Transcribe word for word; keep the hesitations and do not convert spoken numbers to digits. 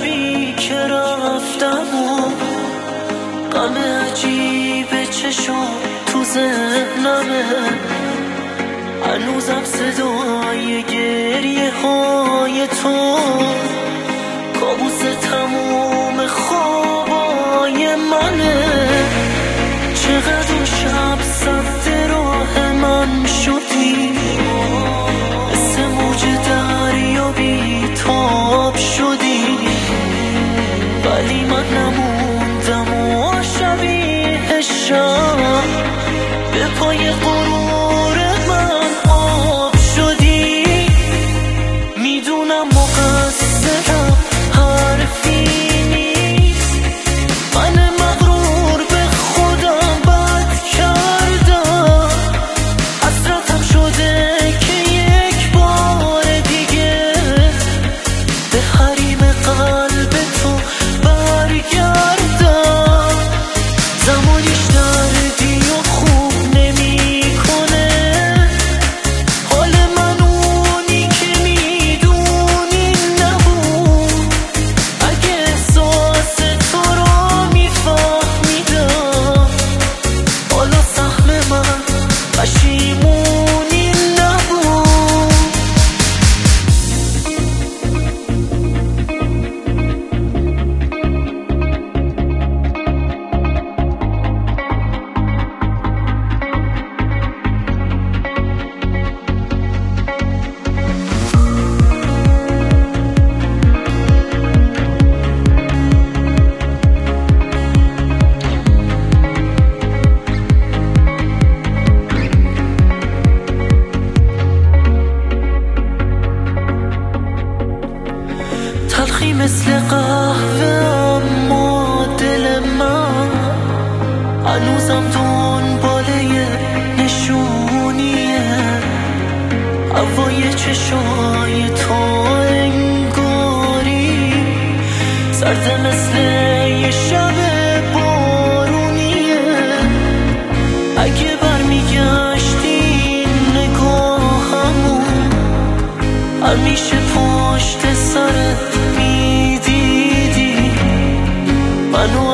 شبی که رفتم و غم عجیب چشم تو ذهنمه، هنوزم صدای گریه های تو کابوس تموم خوابای منه. چقدر اون شب سد راه من شدی، مثل موج دریا بیتاب شدی، ولی من نموندم و شبیه شب به پای غرور من آب شدی. میدونم مقصرم حرفی نیست، من مغرور به خودم بد کردم، حسرتم شده که یک بار دیگه به حریم قلب تو برگردم. زمانیش دردی و خوب نمی کنه، حال من اونی که میدونی نبود. اگه احساس تو رو میفهمیدم، حالا سهم من پشیمونی نبود. تلخی مثل قهوه اما دل من هنوزم دنبال یه نشونیه. هوای چشای تو انگاری سرده مثل یه شب بارونیه. اگه برمیگشتی نگاهمون همیشه پشت سرت میدیدی منو